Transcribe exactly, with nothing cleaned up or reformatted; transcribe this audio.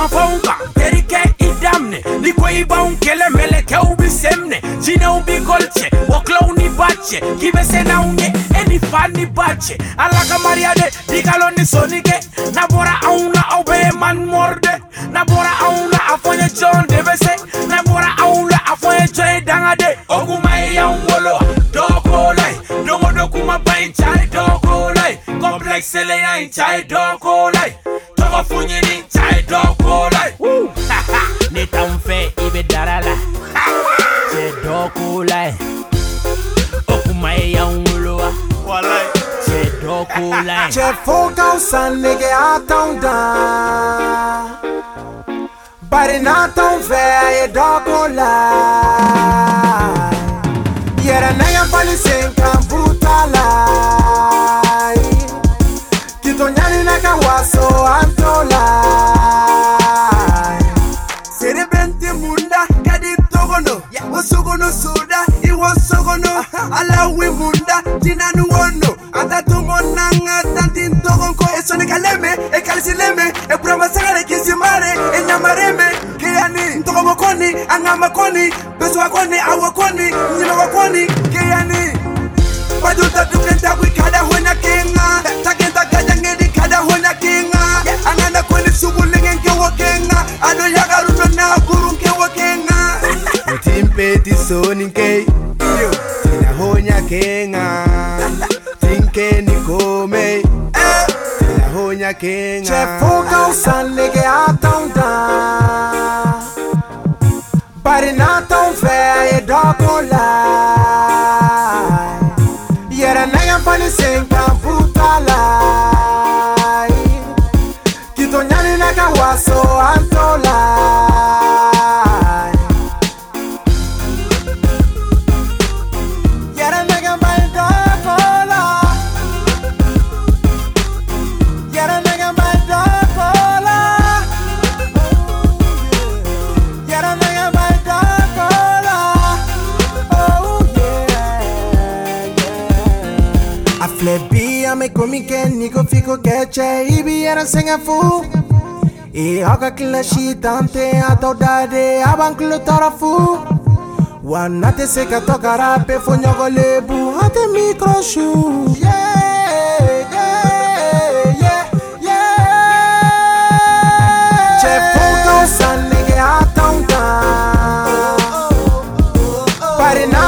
fonga terike idamne liko ibaun kele meleke ubi semne jine ubi golche waklo ni bache kibese na unge eni fani bache alaka mariade digalo ni sonike nabora auna aube man morde nabora auna afonye John debese nabora auna afonye Joy dangade oguma ya ngolo doko lai dongo dokuma bain chai doko lai complex le ya chai doko lai togo funye ni chai doko lai ni tamfe ibe darala che doko lai okuma ya ngolo walai che doko lai che foka san nige atonda bari na ton fe e doko lai yera na ya pali senka butala kitonyani na kawaso antola serebente munda kadi togono wosogono soda i wosogono ala we munda tinanu wono atatungo nanga tantin togonko esone kaleme e kalsileme e brama sagale kisimare e nyamareme kiyani ntogo koni angama koni beso koni awakoni nyina wakoni kiyani Paduta dukenta kwikada hona kenga Takenta kajangedi kada hona kenga Angana kweni subulinge nkewa kenga Ano yaga runo na guru nkewa kenga Otimpe tisoni nke Tina honya kenga Tinke nikome Tina honya kenga Chefoka usanege atonda Bari na tonfe e doko lai Yera naya pani senka butala Kitonyani naka waso antola Yera naya pani dokola Yera naya pani dokola Yera naya pani dokola Oh yeah Aflebi ame komike niko fiko keche ibi era senga fu E haka kila shitante atodade abanklo tarafu Wanate seka toka rape fonyogo lebu hate micro shoe Yeah, yeah, yeah, yeah Chefuka usanege atonda Parina